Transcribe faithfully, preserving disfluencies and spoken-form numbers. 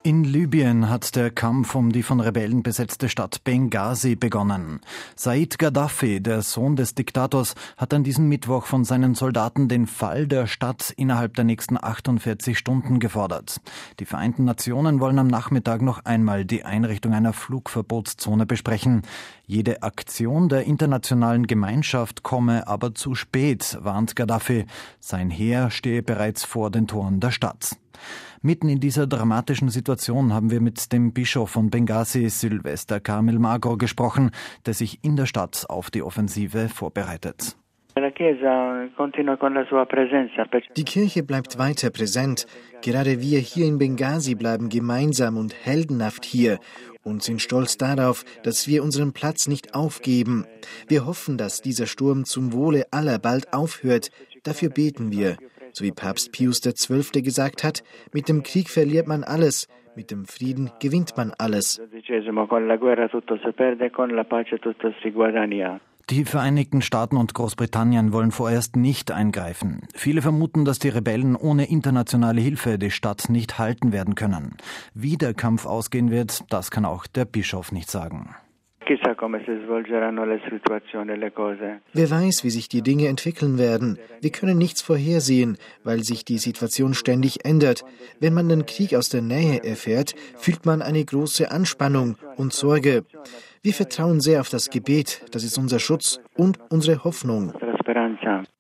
In Libyen hat der Kampf um die von Rebellen besetzte Stadt Benghazi begonnen. Said Gaddafi, der Sohn des Diktators, hat an diesem Mittwoch von seinen Soldaten den Fall der Stadt innerhalb der nächsten achtundvierzig Stunden gefordert. Die Vereinten Nationen wollen am Nachmittag noch einmal die Einrichtung einer Flugverbotszone besprechen. Jede Aktion der internationalen Gemeinschaft komme aber zu spät, warnt Gaddafi. Sein Heer stehe bereits vor den Toren der Stadt. Mitten in dieser dramatischen Situation haben wir mit dem Bischof von Benghazi, Sylvester Carmel Magro, gesprochen, der sich in der Stadt auf die Offensive vorbereitet. Die Kirche bleibt weiter präsent. Gerade wir hier in Benghazi bleiben gemeinsam und heldenhaft hier und sind stolz darauf, dass wir unseren Platz nicht aufgeben. Wir hoffen, dass dieser Sturm zum Wohle aller bald aufhört. Dafür beten wir. So wie Papst Pius der Zwölfte gesagt hat, mit dem Krieg verliert man alles, mit dem Frieden gewinnt man alles. Die Vereinigten Staaten und Großbritannien wollen vorerst nicht eingreifen. Viele vermuten, dass die Rebellen ohne internationale Hilfe die Stadt nicht halten werden können. Wie der Kampf ausgehen wird, das kann auch der Bischof nicht sagen. Wer weiß, wie sich die Dinge entwickeln werden. Wir können nichts vorhersehen, weil sich die Situation ständig ändert. Wenn man den Krieg aus der Nähe erfährt, fühlt man eine große Anspannung und Sorge. Wir vertrauen sehr auf das Gebet, das ist unser Schutz und unsere Hoffnung.